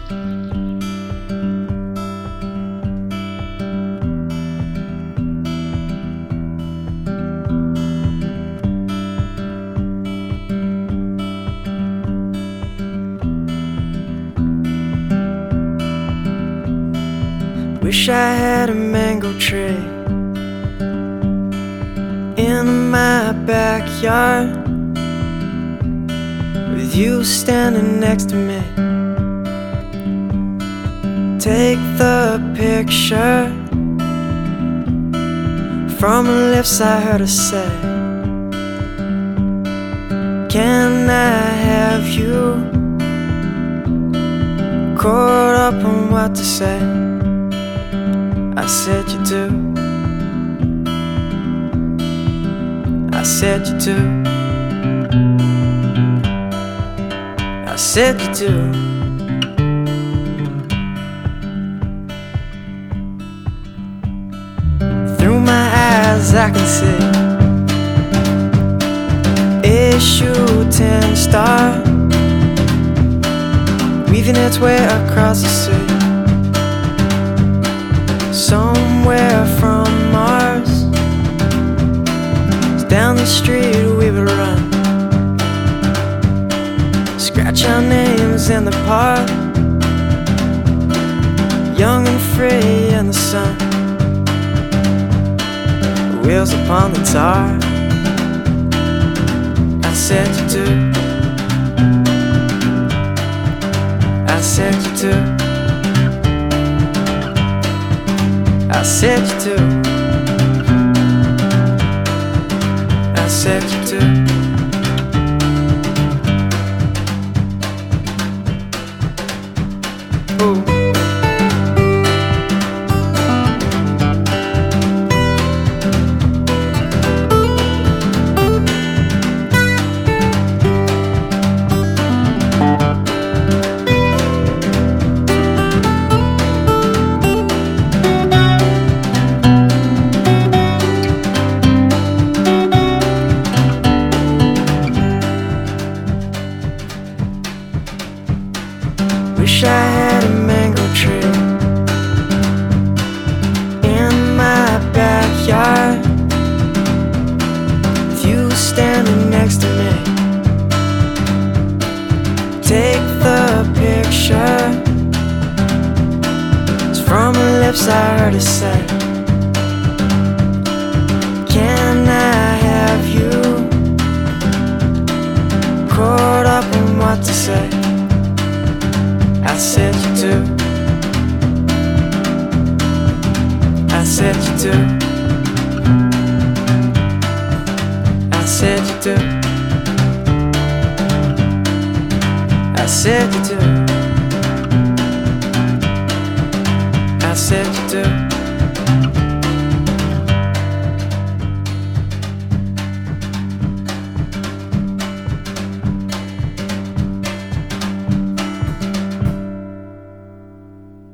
Wish I had a mango tree in my backyard, with you standing next to me. Take the picture from the lips I heard her say, can I have you? Caught up on what to say. I said you do. I said you do. I said you do. Through my eyes I can see a shooting star weaving its way across the sea. Somewhere from Mars, down the street we would run, scratch our names in the park, young and free in the sun, wheels upon the tar. I said you do. I said you do. I said you do. I said you do. Ooh. Wish I had a mango tree in my backyard, with you standing next to me. Take the picture, it's from the lips I heard her say, can I have you? Caught up in what to say. I said you do. I said you do. I said you do. I said you do. I said you do.